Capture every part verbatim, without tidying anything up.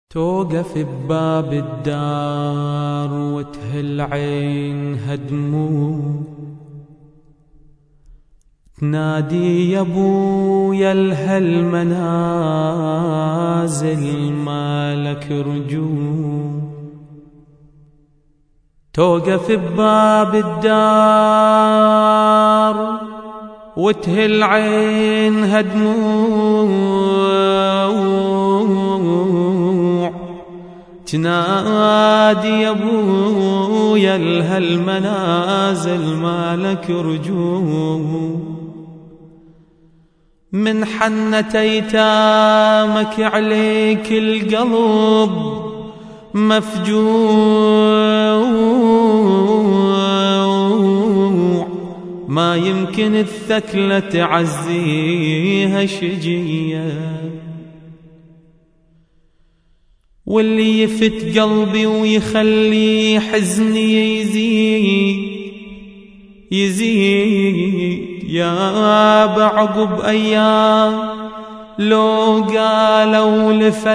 توقف بباب الدار وتهل عينها دموع، تنادي يا ابويا لهالمنازل مالك رجوع. توقف بباب الدار وتهل عينها دموع، تنادي يا ابويا لهالمنازل مالك رجوع. من حنة ايتامك عليك القلب مفجوع، ما يمكن الثكلة تعزيها شجية، واللي يفت قلبي ويخلي حزني يزيد يزيد يا بعقب أيام لو قالوا لفى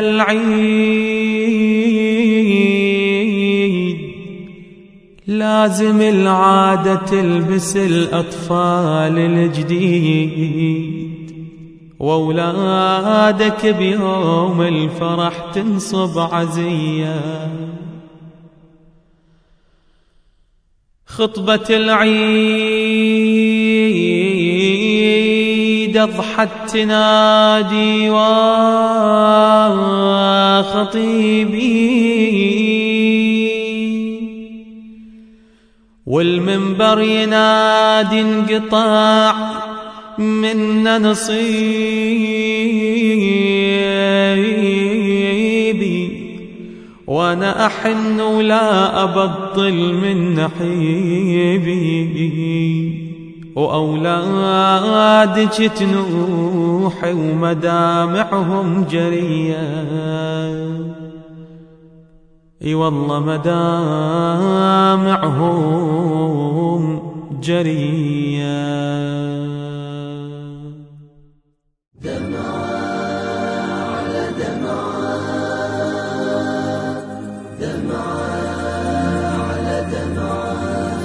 العيد. لازم العادة تلبس الأطفال الجديد، وأولادك بيوم الفرح تنصب عزية. خطبة العيد أضحت تنادي وخطيبي، والمنبر ينادي انقطاع منا نصيبي، وانا احن ولا ابطل من نحيبي، واولادك تنوح ومدامعهم جريه. اي والله مدامعهم جريه. دمعة على دمعة، دمعة على دمعة،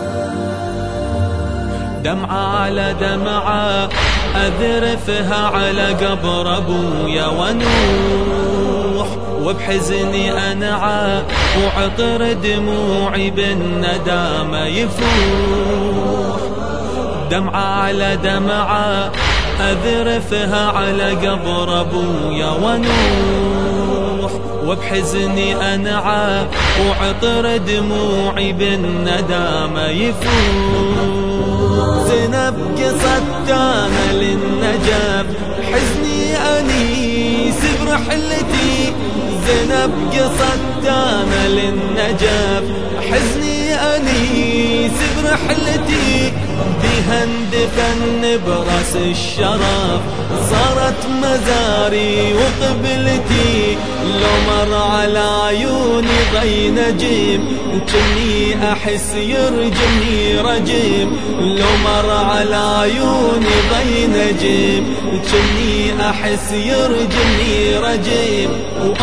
دمعة على دمعة أذرفها على قبر أبويا ونوح، وبحزني أنعى وعطر دموعي بالندامة يفوح. دمعة على دمعة أذرفها على قبر أبويا ونوح، وبحزني أنعى وعطر دموعي بالندامة يفوح. زينب قصدتها للنجف حزني أنيس برحلتي، زينب قصدتها للنجف حزني أنيس برحلتي، بها اندفن براس الشرف صارت مزاري وقبلتي. لو مر على عيوني ضي نجم كني احس يرجمني رجم، لو مر على عيوني ضي نجم كني احس يرجمني رجم.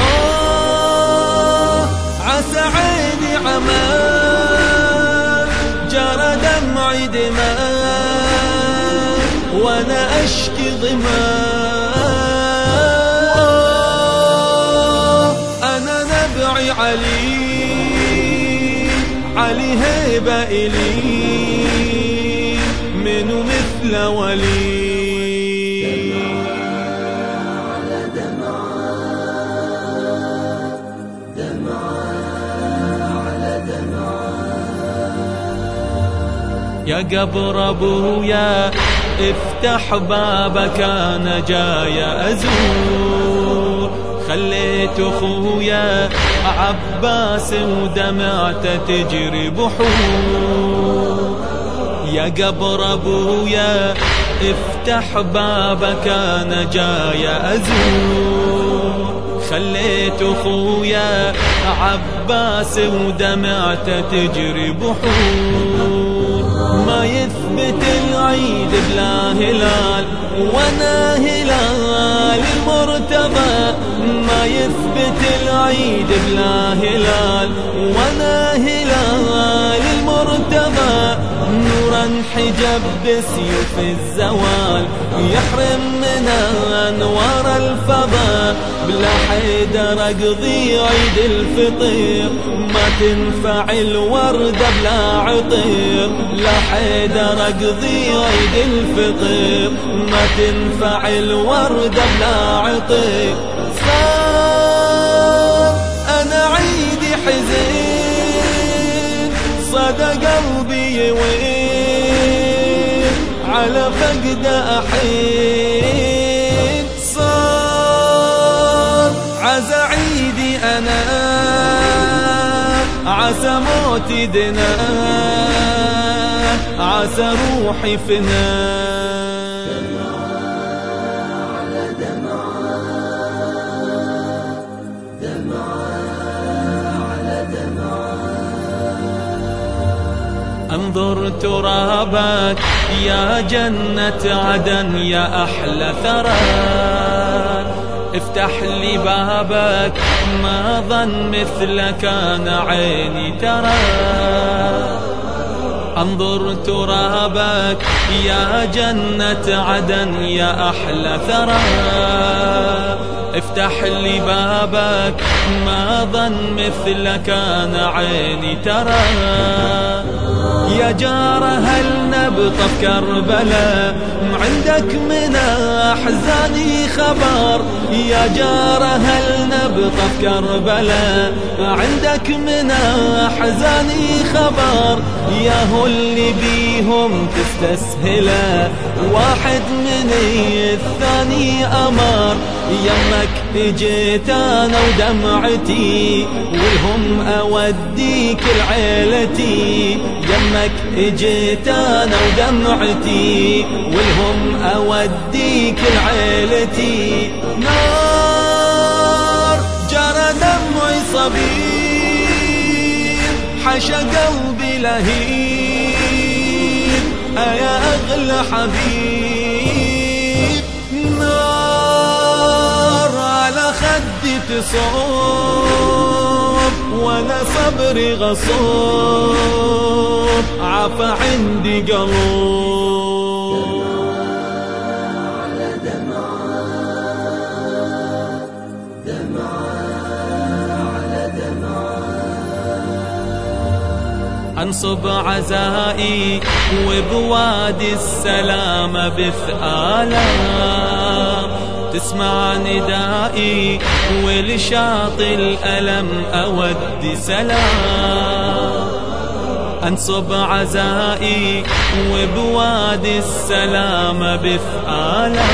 وآه عسى عيني عمى جرى دمعي دماء وانا اشكي ضماء. انا نبعي علي علي هيبة إلي منو مثل ولي. يا قبر أبويا افتح بابك أنا جاي أزور، خليت أخويا عباس ودمعته تجري بحور. يا قبر أبويا افتح بابك أنا جاي أزور، خليت أخويا عباس ودمعته تجري بحور. ما يثبت العيد بلا هلال وانا هلال المرتضى، ما يثبت العيد بلا هلال وانا هلال المرتضى. نورا حجب بسيوف الزوال يحرم من انوار الفضاء. بلا حيدر اقضي عيد الفطر ما تنفع الوردة بلا عطر. لا حيدر اقضي عيد الفطر ما تنفع الوردة بلا عطر. صار انا عيدي حزين صدى قلبي يوين على فقد أحين. صار عزا عيدي أنا عسى موتي دنا عسى روحي فنا. انظر ترابك يا جنة عدن يا أحلى ثراك. افتح لي بابك ما ظن مثلك أنا عيني تراك. انظر ترابك يا جنة عدن يا أحلى ثراك. افتح لي بابك ما ظن مثلك أنا عيني تراك. يا جار هل نبقى في كربلاء عندك من أحزاني خبر. يا جار هل نبقى في كربلاء عندك من أحزاني خبر. يا هو اللي بيهم تستسهله واحد من الثاني أمر. يمك اجيت انا ودمعتي والهم اوديك لعيلتي. يمك اجيت انا ودمعتي والهم اوديك لعيلتي. نار جرى دمعي صبيب حشا قلبي لهيب يا اغلى حبيب. نار على خدي تصوب وانا صبري غصوب عفا عندي قلوب. انصب عزائي وبوادي السلام بثآلا. تسمع ندائي ولشاطئ الألم أودي سلام. انصب عزائي وبوادي السلام بثآلا.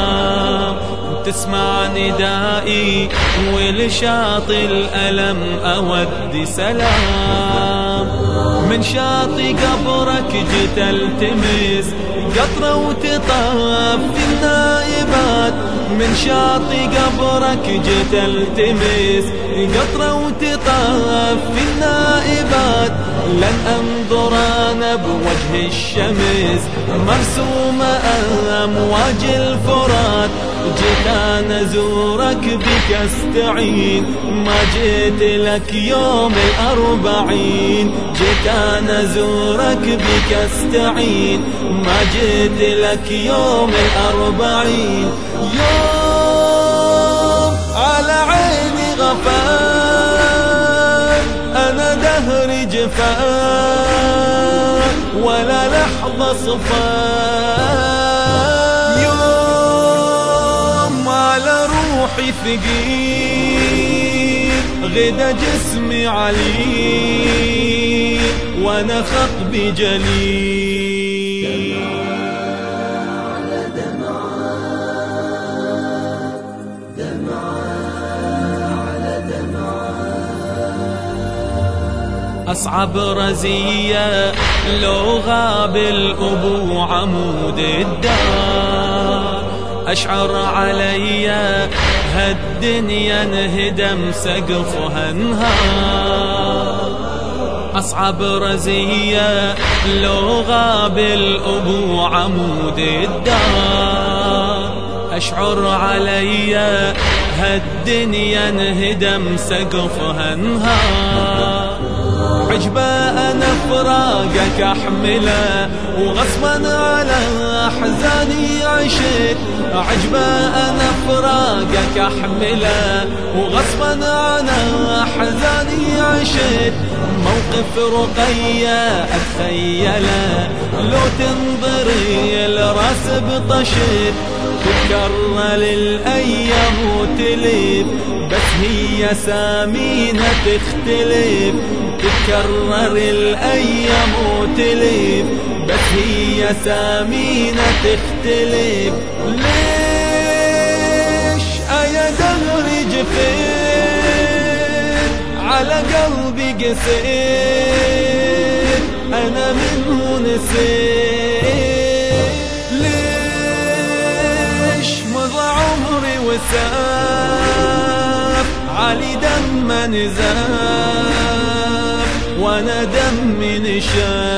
تسمع ندائي ولشاطئ الألم أودي سلام. من شاطئ قبرك جيت التمس قطرة وتطاف في النائبات. من شاطئ قبرك جيت التمس قطرة وتطاف في النائبات. لن انظر انا بوجه الشمس مرسومة امواج الفرات. جيت انا ازورك بك استعين ما جيت لك يوم الاربعين. جيت انا ازورك بك استعين ما جيت لك يوم الاربعين. يوم على عيني غفان انا دهري جفان ولا لحظة صفان. يوم على روحي ثقيل غدا جسمي عليل وانا خطبي جليل. أصعب رزية لو غاب الأبو عمود الدار. أشعر علي هالدنيا انهدم سقفها انهار. أصعب رزية لو غاب الأبو عمود الدار. أشعر علي هالدنيا انهدم سقفها انهار. عجبة أنا فراقك أحمله وغصبا على أحزاني عشت. عجبة أنا فراقك أحمله وغصبا على أحزاني عشت. موقف رقية أتخيله لو تنظري الراس بطشت. تكرر الأيام وتلف بس هي سامينة تختلف. تكرر الأيام وتلف بس هي سامينة تختلف. ليش أيا دهري جفيت على قلبي قسيت أنا منه نسيت. ليش مضى عمري وساف علي دم نزاف وانا دمي نشاف.